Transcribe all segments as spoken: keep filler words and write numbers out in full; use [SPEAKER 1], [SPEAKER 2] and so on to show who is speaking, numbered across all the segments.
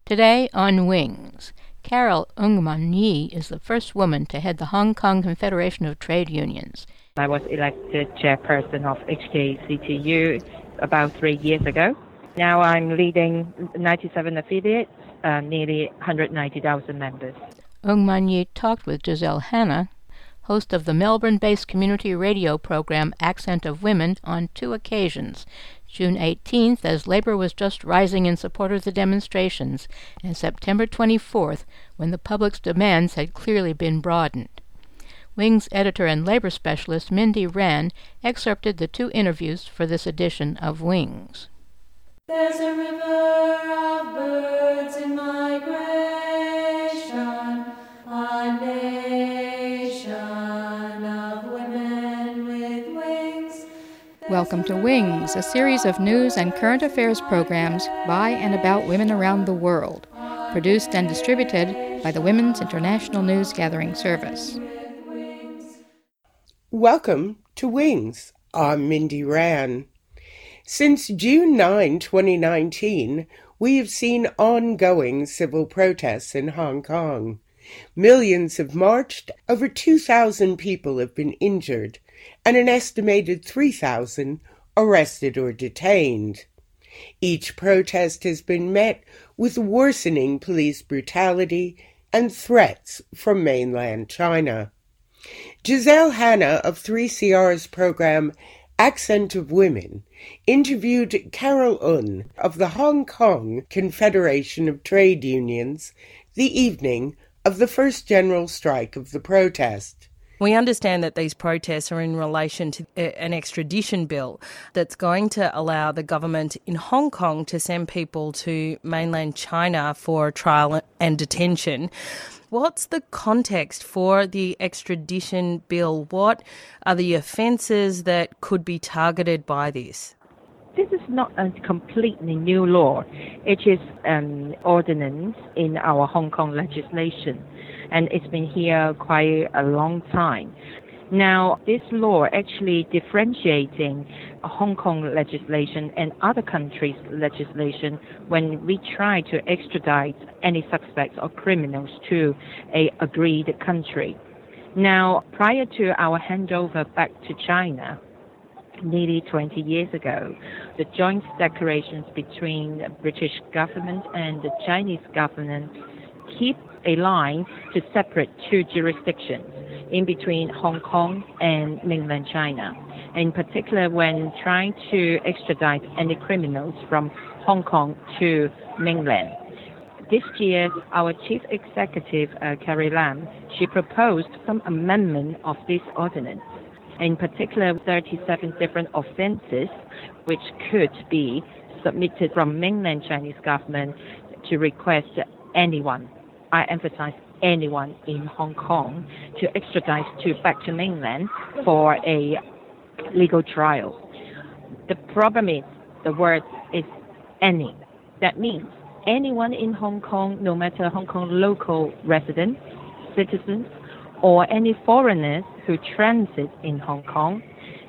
[SPEAKER 1] Today on Wings, Carol Ng-Man Yi is the first woman to head the Hong Kong Confederation of Trade Unions.
[SPEAKER 2] I was elected chairperson of H K C T U about three years ago. Now I'm leading ninety-seven affiliates, uh, nearly one hundred ninety thousand members.
[SPEAKER 1] Ng-Man Yi talked with Giselle Hanna, host of the Melbourne-based community radio program Accent of Women, on two occasions. June eighteenth, as Labour was just rising in support of the demonstrations, and September twenty-fourth, when the public's demands had clearly been broadened. Wings editor and Labour specialist Mindy Ran excerpted the two interviews for this edition of Wings.
[SPEAKER 3] There's a river of birds in migration, a nation of women with wings.
[SPEAKER 4] Welcome to Wings, a series of news and current affairs programs by and about women around the world, produced and distributed by the Women's International News Gathering Service.
[SPEAKER 5] Welcome to Wings. I'm Mindy Ran. Since June ninth, twenty nineteen, we have seen ongoing civil protests in Hong Kong. Millions have marched, over two thousand people have been injured, and an estimated three thousand arrested or detained. Each protest has been met with worsening police brutality and threats from mainland China. Giselle Hanna of three C R's program Accent of Women interviewed Carol Ng of the Hong Kong Confederation of Trade Unions the evening of the first general strike of the protest.
[SPEAKER 6] We understand that these protests are in relation to an extradition bill that's going to allow the government in Hong Kong to send people to mainland China for trial and detention. What's the context for the extradition bill? What are the offences that could be targeted by this?
[SPEAKER 2] This is not a completely new law. It is an ordinance in our Hong Kong legislation, and it's been here quite a long time. Now, this law actually differentiating Hong Kong legislation and other countries' legislation when we try to extradite any suspects or criminals to a agreed country. Now, prior to our handover back to China, nearly twenty years ago, the joint declarations between the British government and the Chinese government keep a line to separate two jurisdictions in between Hong Kong and mainland China, in particular when trying to extradite any criminals from Hong Kong to mainland. This year, our chief executive, uh, Carrie Lam, she proposed some amendment of this ordinance, in particular thirty-seven different offences which could be submitted from mainland Chinese government to request anyone, I emphasize anyone in Hong Kong, to extradite to back to mainland for a legal trial. The problem is the word is any. That means anyone in Hong Kong, no matter Hong Kong local residents, citizens, or any foreigners who transit in Hong Kong,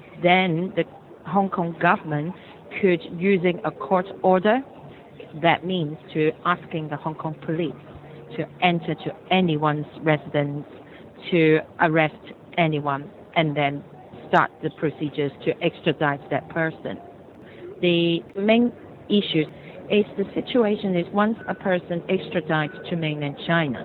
[SPEAKER 2] then the Hong Kong government could, using a court order, that means to asking the Hong Kong police to enter to anyone's residence, to arrest anyone, and then start the procedures to extradite that person. The main issue is the situation is once a person extradites to mainland China,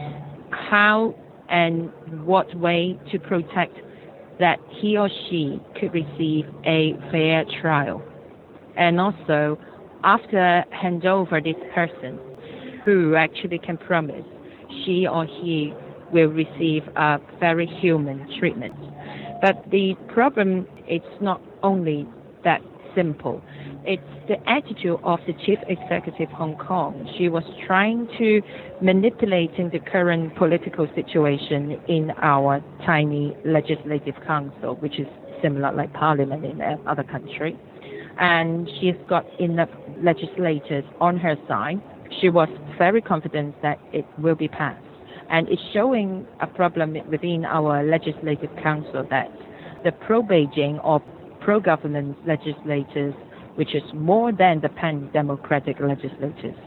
[SPEAKER 2] how and what way to protect that he or she could receive a fair trial. And also, after handover this person, who actually can promise she or he will receive a very human treatment. But the problem, it's not only that simple. It's the attitude of the chief executive of Hong Kong. She was trying to manipulating the current political situation in our tiny legislative council, which is similar like parliament in other countries. And she's got enough legislators on her side. She was very confident that it will be passed. And it's showing a problem within our legislative council that the pro-Beijing or pro-government legislators, which is more than the pan-democratic legislators,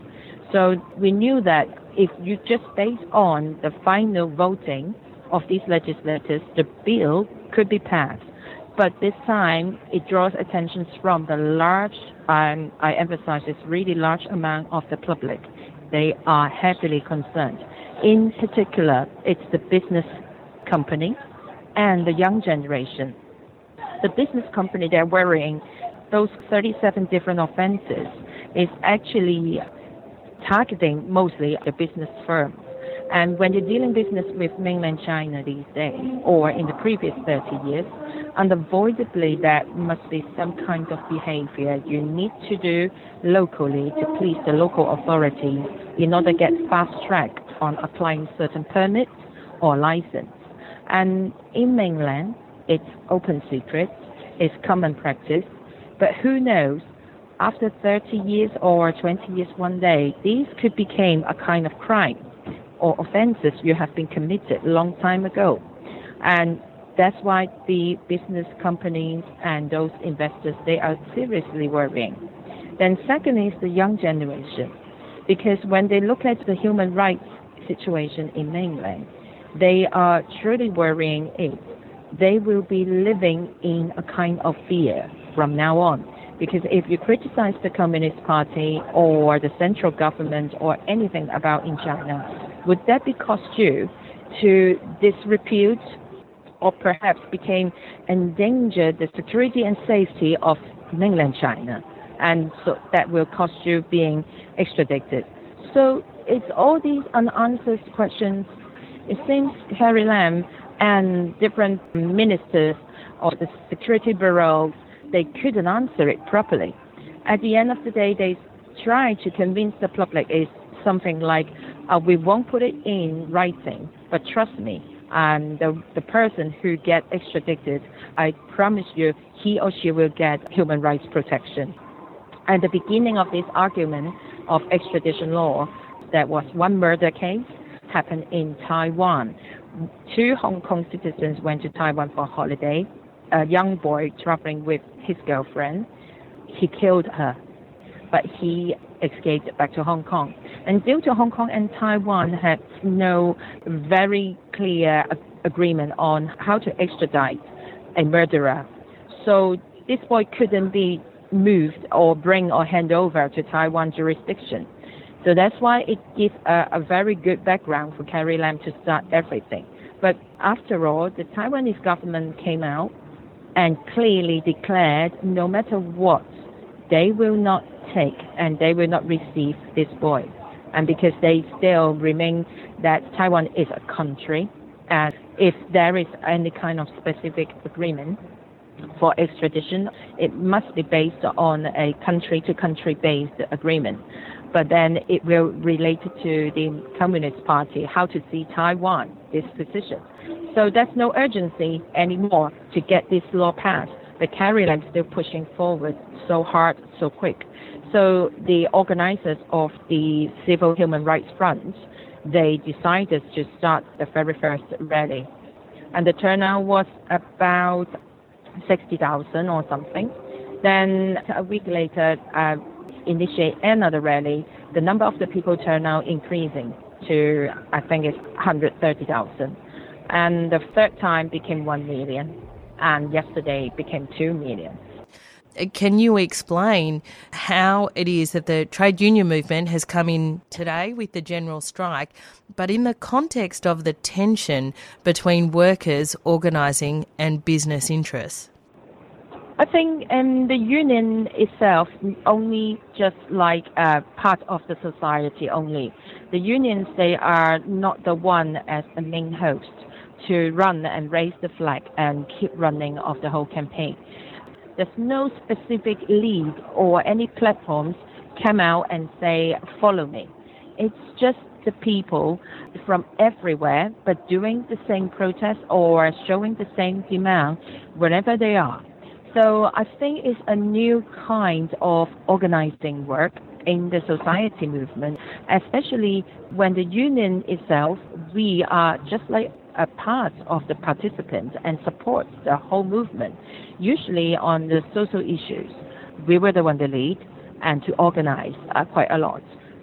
[SPEAKER 2] So we knew that if you just base on the final voting of these legislators, the bill could be passed. But this time, it draws attention from the large, and I emphasize this really large amount of the public. They are heavily concerned. In particular, it's the business company and the young generation. The business company, they're worrying those thirty-seven different offenses is actually targeting mostly the business firms. And when you're dealing business with mainland China these days, or in the previous thirty years, unavoidably there must be some kind of behavior you need to do locally to please the local authorities in order to get fast track on applying certain permits or license. And in mainland, it's open secret, it's common practice, but who knows, after thirty years or twenty years one day, these could become a kind of crime or offenses you have been committed a long time ago. And that's why the business companies and those investors, they are seriously worrying. Then second is the young generation, because when they look at the human rights situation in mainland, they are truly worrying if they will be living in a kind of fear from now on. Because if you criticize the Communist Party or the central government or anything about in China, would that be cost you to disrepute or perhaps became endanger the security and safety of mainland China? And so that will cost you being extradited. So it's all these unanswered questions. It seems Carrie Lam and different ministers of the Security Bureau, they couldn't answer it properly. At the end of the day, they try to convince the public is something like, uh, we won't put it in writing, but trust me, and the, the person who gets extradited, I promise you, he or she will get human rights protection. At the beginning of this argument of extradition law, there was one murder case happened in Taiwan. Two Hong Kong citizens went to Taiwan for a holiday. A young boy traveling with his girlfriend, he killed her, but he escaped back to Hong Kong. And due to Hong Kong and Taiwan had no very clear agreement on how to extradite a murderer, so this boy couldn't be moved or bring or hand over to Taiwan jurisdiction. So that's why it gives a, a very good background for Carrie Lam to start everything. But after all, the Taiwanese government came out and clearly declared no matter what, they will not take and they will not receive this boy. And because they still remain that Taiwan is a country, and if there is any kind of specific agreement for extradition, it must be based on a country-to-country based agreement. But then it will relate to the Communist Party, how to see Taiwan, this position. So there's no urgency anymore to get this law passed. But Carrie Lam is still pushing forward so hard, so quick. So the organizers of the Civil Human Rights Front, they decided to start the very first rally. And the turnout was about sixty thousand or something. Then a week later, uh, initiate another rally. The number of the people turn out increasing to, I think it's one hundred thirty thousand. And the third time became one million. And yesterday became two million.
[SPEAKER 6] Can you explain how it is that the trade union movement has come in today with the general strike, but in the context of the tension between workers organising and business interests?
[SPEAKER 2] I think um, the union itself only just like a part of the society only. The unions, they are not the one as the main host to run and raise the flag and keep running of the whole campaign. There's no specific lead or any platforms come out and say, follow me. It's just the people from everywhere, but doing the same protest or showing the same demand wherever they are. So I think it's a new kind of organizing work in the society movement, especially when the union itself, we are just like a part of the participants and support the whole movement. Usually on the social issues, we were the one to lead and to organize uh, quite a lot.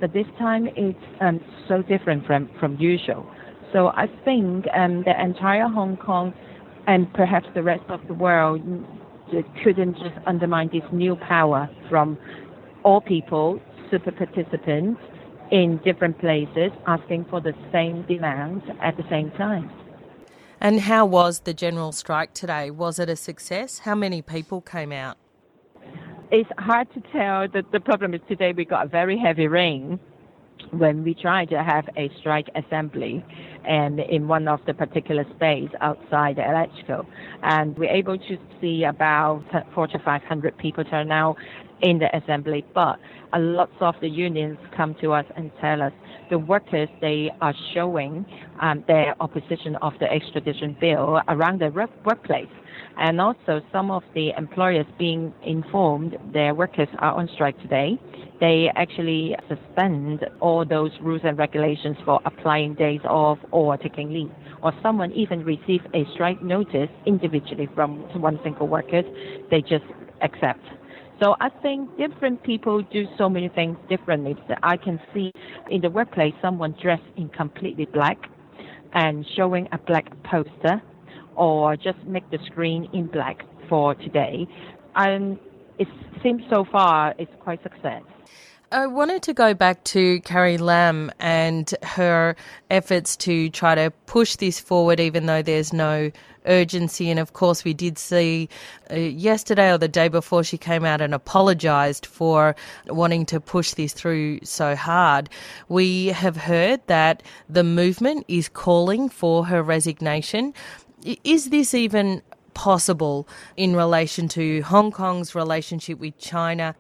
[SPEAKER 2] but this time it's um, so different from, from usual. So I think um, the entire Hong Kong and perhaps the rest of the world couldn't just undermine this new power from all people, super participants in different places, asking for the same demands at the same time.
[SPEAKER 6] And how was the general strike today? Was it a success? How many people came out?
[SPEAKER 2] It's hard to tell. The, the problem is today we got a very heavy rain when we tried to have a strike assembly and in one of the particular space outside the electrical. And we're able to see about four to five hundred people turn out in the assembly. But a lot of the unions come to us and tell us the workers, they are showing um, their opposition of the extradition bill around the workplace. And also some of the employers being informed their workers are on strike today. They actually suspend all those rules and regulations for applying days off or taking leave. Or someone even received a strike notice individually from one single worker. They just accept. So I think different people do so many things differently. I can see in the workplace someone dressed in completely black and showing a black poster, or just make the screen in black for today. And it seems so far it's quite success.
[SPEAKER 6] I wanted to go back to Carrie Lam and her efforts to try to push this forward even though there's no urgency. And of course we did see uh, yesterday or the day before she came out and apologised for wanting to push this through so hard. We have heard that the movement is calling for her resignation. Is this even possible in relation to Hong Kong's relationship with China?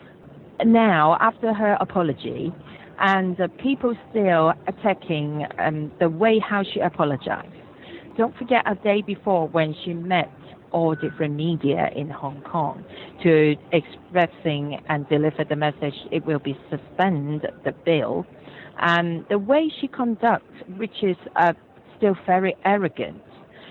[SPEAKER 2] Now, after her apology, and uh, people still attacking um, the way how she apologized. Don't forget a day before when she met all different media in Hong Kong to expressing and deliver the message it will be suspend the bill. And the way she conducts, which is uh, still very arrogant,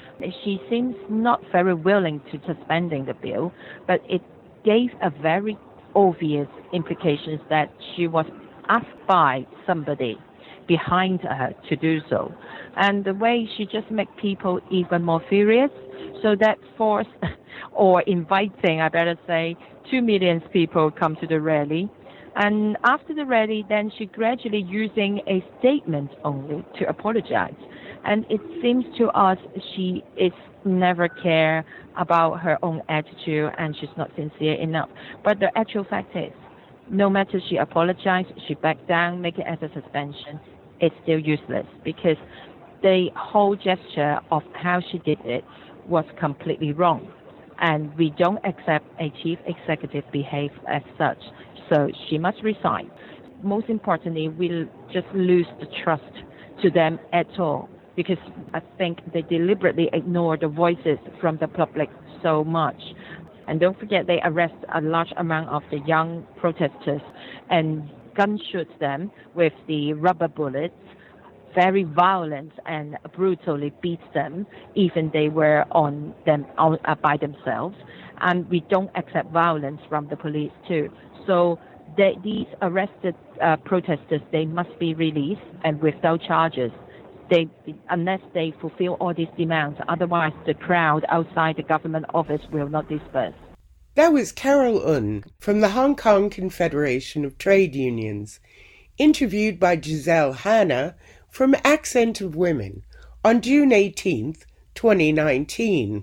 [SPEAKER 2] she seems not very willing to suspending the bill, but it gave a very obvious implications that she was asked by somebody behind her to do so. And the way she just make people even more furious, so that forced or inviting, I better say, two million people come to the rally. And after the rally, then she gradually using a statement only to apologize. And it seems to us she is never care about her own attitude and she's not sincere enough. But the actual fact is, no matter she apologized, she backed down, make it as a suspension, it's still useless because the whole gesture of how she did it was completely wrong. And we don't accept a chief executive behave as such. So she must resign. Most importantly, we'll just lose the trust to them at all, because I think they deliberately ignore the voices from the public so much. And don't forget, they arrest a large amount of the young protesters and gunshot them with the rubber bullets, very violent and brutally beat them, even they were on them on, uh, by themselves. And we don't accept violence from the police too. So they, these arrested uh, protesters, they must be released and without charges. They, unless they fulfill all these demands, otherwise the crowd outside the government office will not disperse.
[SPEAKER 5] That was Carol Un from the Hong Kong Confederation of Trade Unions, interviewed by Giselle Hanna from Accent of Women on June eighteenth, twenty nineteen.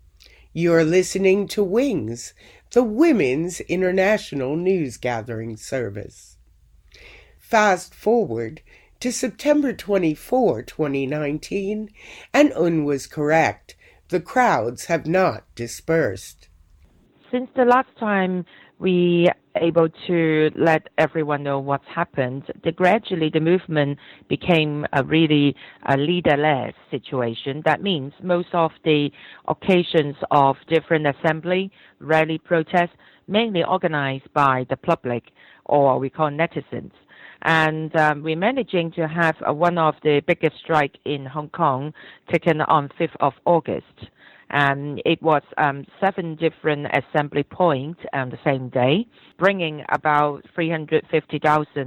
[SPEAKER 5] You're listening to Wings, the Women's International News Gathering Service. Fast forward to September twenty-fourth, twenty nineteen, and Un was correct. The crowds have not dispersed.
[SPEAKER 2] Since the last time we able to let everyone know what's happened, the, gradually the movement became a really a leader-led situation. That means most of the occasions of different assembly, rally, protests, mainly organized by the public, or we call netizens. And um, we're managing to have uh, one of the biggest strike in Hong Kong taken on fifth of August. And it was um, seven different assembly points on the same day, bringing about three hundred fifty thousand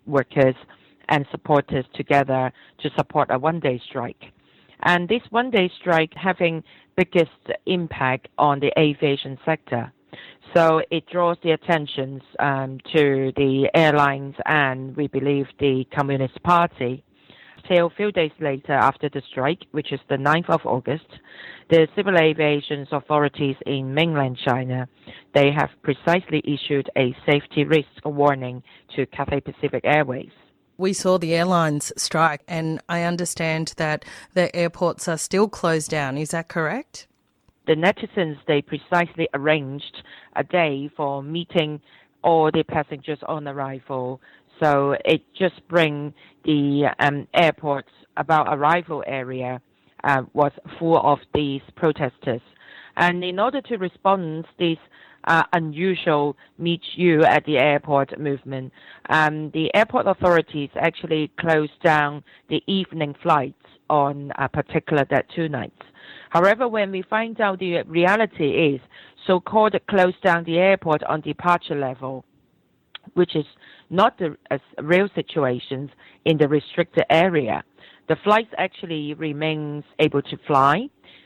[SPEAKER 2] workers and supporters together to support a one-day strike. And this one-day strike having biggest impact on the aviation sector. So it draws the attention um, to the airlines and, we believe, the Communist Party. Till a few days later after the strike, which is the ninth of August, the civil aviation authorities in mainland China, they have precisely issued a safety risk warning to Cathay Pacific Airways.
[SPEAKER 6] We saw the airlines strike, and I understand that the airports are still closed down. Is that correct?
[SPEAKER 2] The netizens, they precisely arranged a day for meeting all the passengers on arrival. So it just brings the um, airports about arrival area uh, was full of these protesters. And in order to respond to this uh, unusual meet you at the airport movement, um, the airport authorities actually closed down the evening flights on a particular that two nights. However, when we find out the reality is so-called close down the airport on departure level, which is not the uh, real situations in the restricted area. The flights actually remains able to fly.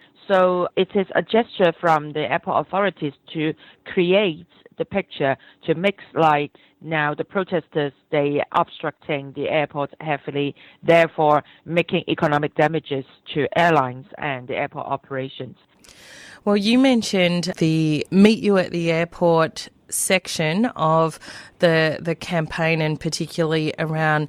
[SPEAKER 2] So it is a gesture from the airport authorities to create the picture to mix like now the protesters, they obstructing the airport heavily, therefore making economic damages to airlines and the airport operations.
[SPEAKER 6] Well, you mentioned the Meet You at the Airport section of the the campaign, and particularly around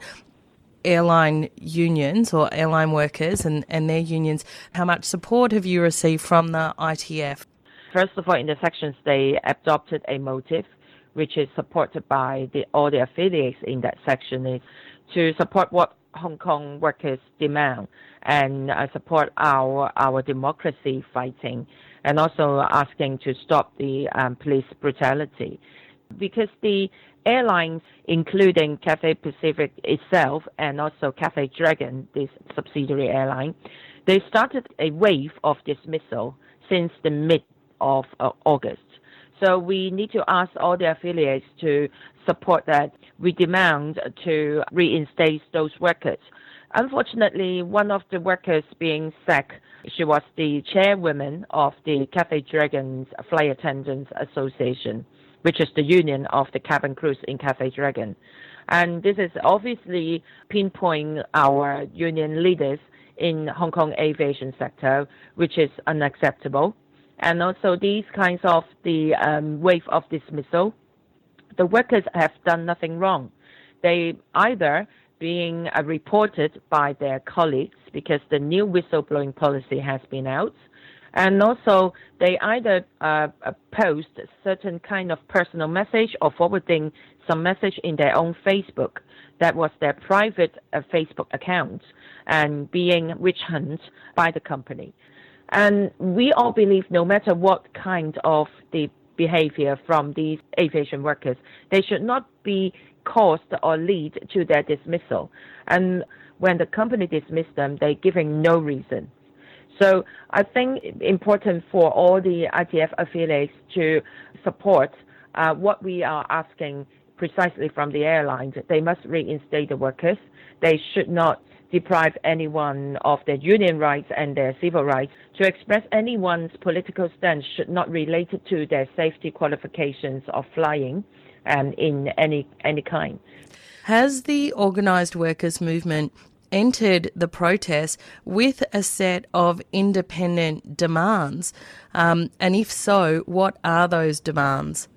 [SPEAKER 6] airline unions or airline workers and, and their unions. How much support have you received from the I T F?
[SPEAKER 2] First of all, in the sections, they adopted a motive, which is supported by the, all the affiliates in that section, is to support what Hong Kong workers demand and uh, support our our democracy fighting, and also asking to stop the um, police brutality. Because the airlines, including Cathay Pacific itself and also Cathay Dragon, this subsidiary airline, they started a wave of dismissal since the mid of uh, August. So we need to ask all the affiliates to support that. We demand to reinstate those workers. Unfortunately, one of the workers being sacked, she was the chairwoman of the Cathay Dragon's Flight Attendants Association, which is the union of the cabin crews in Cathay Dragon. And this is obviously pinpoint our union leaders in Hong Kong aviation sector, which is unacceptable. And also these kinds of the um, wave of dismissal, the workers have done nothing wrong. They either being uh, reported by their colleagues because the new whistleblowing policy has been out, and also they either uh, post certain kind of personal message or forwarding some message in their own Facebook. That was their private uh, Facebook account and being witch hunt by the company. And we all believe no matter what kind of the behavior from these aviation workers, they should not be caused or lead to their dismissal. And when the company dismissed them, they're giving no reason. So I think it's important for all the I T F affiliates to support uh, what we are asking precisely from the airlines. They must reinstate the workers. They should not deprive anyone of their union rights and their civil rights. To express anyone's political stance should not relate to their safety qualifications of flying um, in any any kind.
[SPEAKER 6] Has the organised workers movement entered the protest with a set of independent demands? Um, and if so, what are those demands?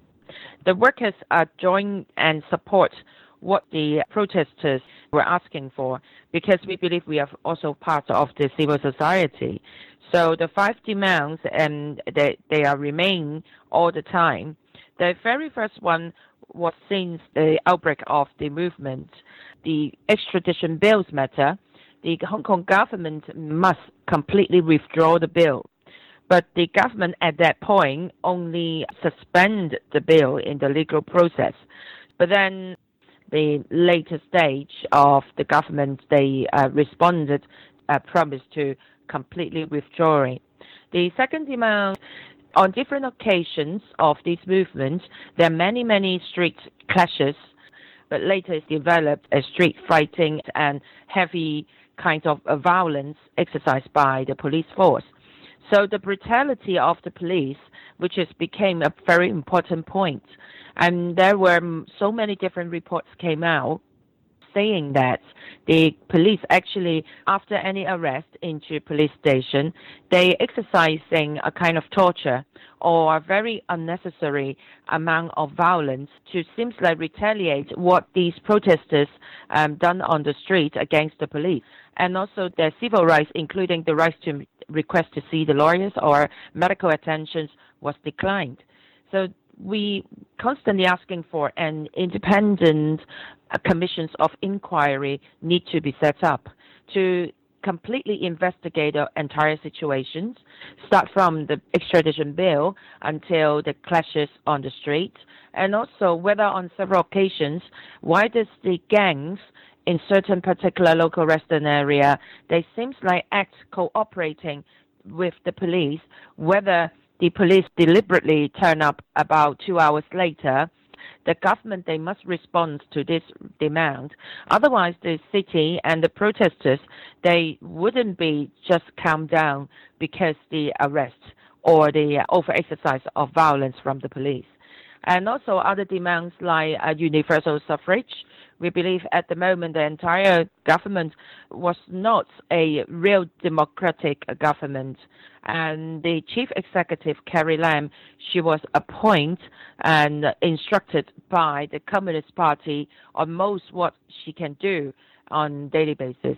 [SPEAKER 2] The workers are join and support what the protesters were asking for, because we believe we are also part of the civil society. So the five demands, and they, they are remain all the time. The very first one was since the outbreak of the movement, the extradition bills matter. The Hong Kong government must completely withdraw the bill. But the government at that point only suspend the bill in the legal process. But then the later stage of the government, they uh, responded, uh, promised to completely withdraw it. The second demand, on different occasions of this movement, there are many, many street clashes. but later it developed as street fighting and heavy kind of uh, violence exercised by the police force. So the brutality of the police, which has became a very important point, and there were so many different reports came out saying that the police actually, after any arrest into police station, they exercising a kind of torture or a very unnecessary amount of violence to seems like retaliate what these protesters um, done on the street against the police. And also their civil rights, including the right to request to see the lawyers or medical attention, was declined. So we constantly asking for an independent uh, commissions of inquiry need to be set up to completely investigate the entire situations, start from the extradition bill until the clashes on the street, and also whether on several occasions, why does the gangs in certain particular local Western area, they seems like act cooperating with the police, whether the police deliberately turn up about two hours later, the government, they must respond to this demand. Otherwise, the city and the protesters, they wouldn't be just calm down because the arrest or the over-exercise of violence from the police. And also other demands like uh, universal suffrage. We believe at the moment the entire government was not a real democratic government. And the chief executive, Carrie Lam, she was appointed and instructed by the Communist Party on most what she can do on a daily basis.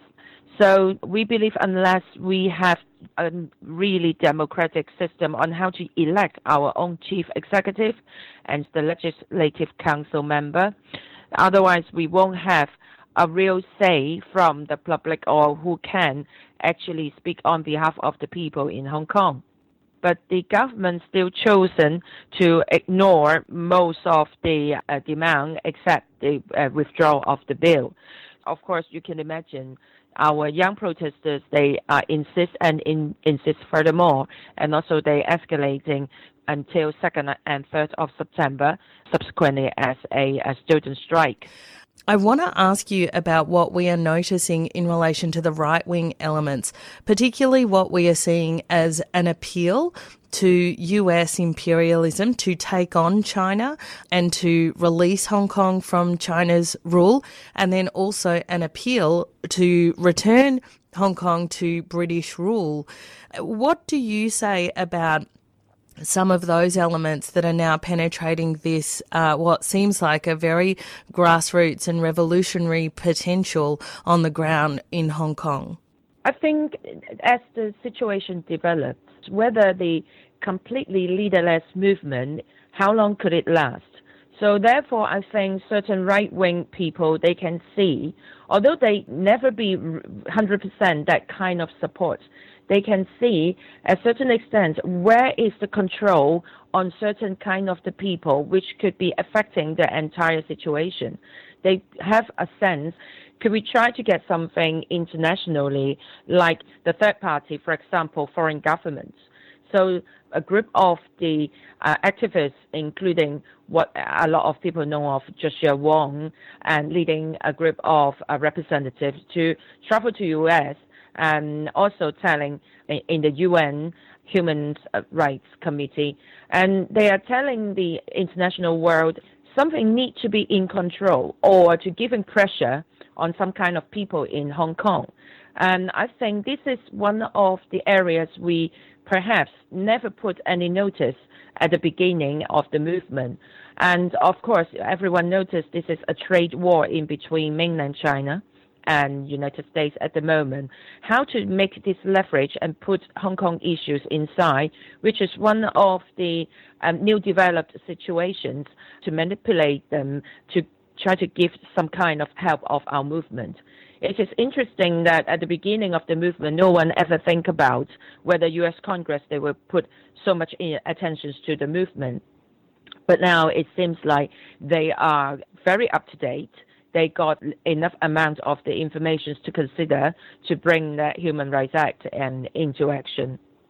[SPEAKER 2] So we believe unless we have a really democratic system on how to elect our own chief executive and the legislative council member, otherwise we won't have a real say from the public or who can actually speak on behalf of the people in Hong Kong. But the government still chosen to ignore most of the uh, demand except the uh, withdrawal of the bill. Of course, you can imagine our young protesters, they uh, insist and in, insist furthermore, and also they escalating until second and third of September, subsequently as a, a student strike.
[SPEAKER 6] I want to ask you about what we are noticing in relation to the right-wing elements, particularly what we are seeing as an appeal to U S imperialism to take on China and to release Hong Kong from China's rule, and then also an appeal to return Hong Kong to British rule. What do you say about some of those elements that are now penetrating this, uh, what seems like a very grassroots and revolutionary potential on the ground in Hong Kong?
[SPEAKER 2] I think as the situation develops, whether the completely leaderless movement, how long could it last? So therefore, I think certain right-wing people, they can see, although they never be one hundred percent that kind of support, they can see at a certain extent where is the control on certain kind of the people which could be affecting the entire situation. They have a sense, could we try to get something internationally like the third party, for example, foreign governments? So a group of the uh, activists, including what a lot of people know of Joshua Wong, and leading a group of uh, representatives to travel to U S and also telling in the U N Human Rights Committee, and they are telling the international world something needs to be in control or to giving pressure on some kind of people in Hong Kong. And I think this is one of the areas we perhaps never put any notice at the beginning of the movement. And of course, everyone noticed this is a trade war in between mainland China and United States at the moment. How to make this leverage and put Hong Kong issues inside, which is one of the um, new developed situations, to manipulate them, to try to give some kind of help of our movement. It is interesting that at the beginning of the movement, no one ever think about whether U S Congress, they will put so much attention to the movement. But now it seems like they are very up to date. They got enough amount of the information to consider to bring the Human Rights Act and into action.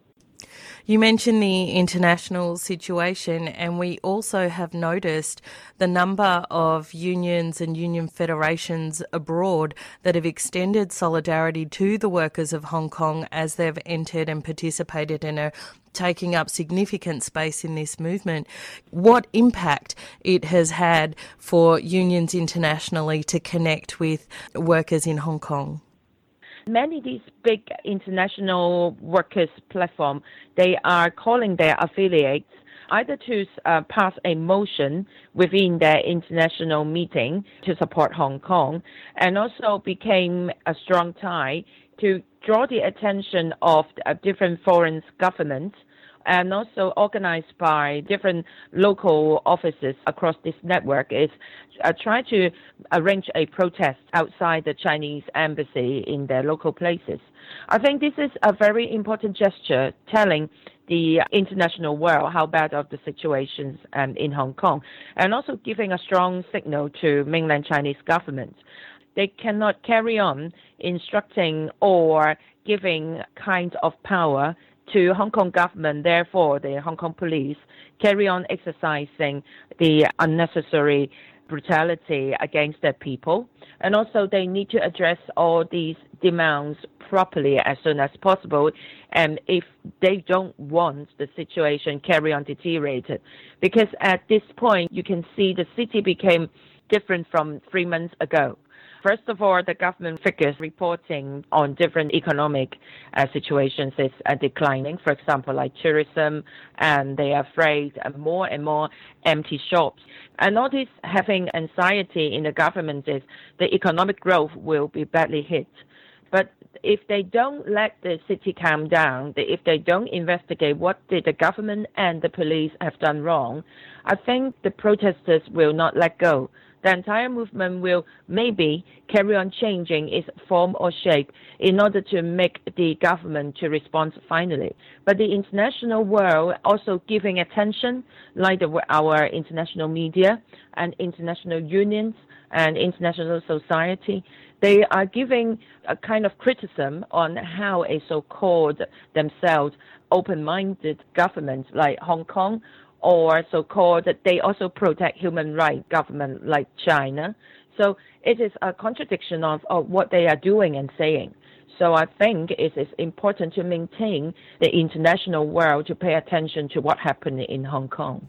[SPEAKER 6] You mentioned the international situation, and we also have noticed the number of unions and union federations abroad that have extended solidarity to the workers of Hong Kong as they've entered and participated and are taking up significant space in this movement. What impact it has had for unions internationally to connect with workers in Hong Kong?
[SPEAKER 2] Many of these big international workers' platforms, they are calling their affiliates either to uh, pass a motion within their international meeting to support Hong Kong, and also became a strong tie to draw the attention of uh, different foreign governments, and also organized by different local offices across this network, is uh, try to arrange a protest outside the Chinese embassy in their local places. I think this is a very important gesture telling the international world how bad of the situations um, in Hong Kong, and also giving a strong signal to mainland Chinese government. They cannot carry on instructing or giving kind of power to Hong Kong government. Therefore, the Hong Kong police carry on exercising the unnecessary brutality against their people. And also they need to address all these demands properly as soon as possible. And if they don't want the situation carry on deteriorated, because at this point you can see the city became different from three months ago. First of all, the government figures reporting on different economic uh, situations is uh, declining. For example, like tourism, and they are afraid of more and more empty shops. And all this having anxiety in the government is the economic growth will be badly hit. But if they don't let the city calm down, if they don't investigate what did the government and the police have done wrong, I think the protesters will not let go. The entire movement will maybe carry on changing its form or shape in order to make the government to respond finally. But the international world also giving attention, like the, our international media and international unions and international society, they are giving a kind of criticism on how a so-called themselves open-minded government like Hong Kong, or so-called, they also protect human rights government like China. So it is a contradiction of, of what they are doing and saying. So I think it is important to maintain the international world to pay attention to what happened in Hong Kong.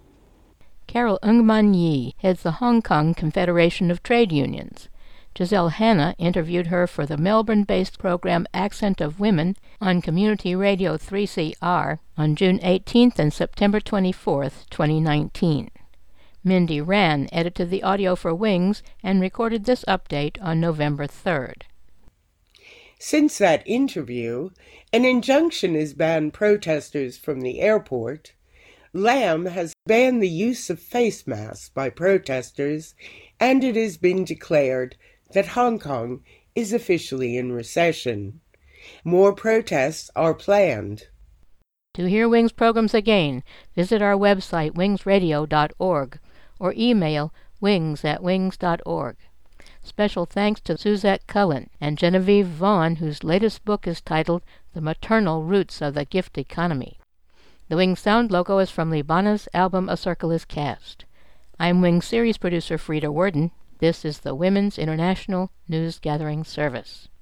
[SPEAKER 1] Carol Ng-Man Yi heads the Hong Kong Confederation of Trade Unions. Giselle Hanna interviewed her for the Melbourne-based program Accent of Women on Community Radio three C R on June eighteenth and September twenty-fourth, twenty nineteen. Mindy Ran edited the audio for Wings and recorded this update on November third.
[SPEAKER 5] Since that interview, an injunction has banned protesters from the airport. Lam has banned the use of face masks by protesters, and it has been declared that Hong Kong is officially in recession. More protests are planned.
[SPEAKER 1] To hear Wings programs again, visit our website wings radio dot org or email wings at wings dot org. Special thanks to Suzette Cullen and Genevieve Vaughn, whose latest book is titled The Maternal Roots of the Gift Economy. The Wings sound logo is from Libana's album A Circle is Cast. I'm Wings series producer Frida Worden. This is the Women's International News Gathering Service.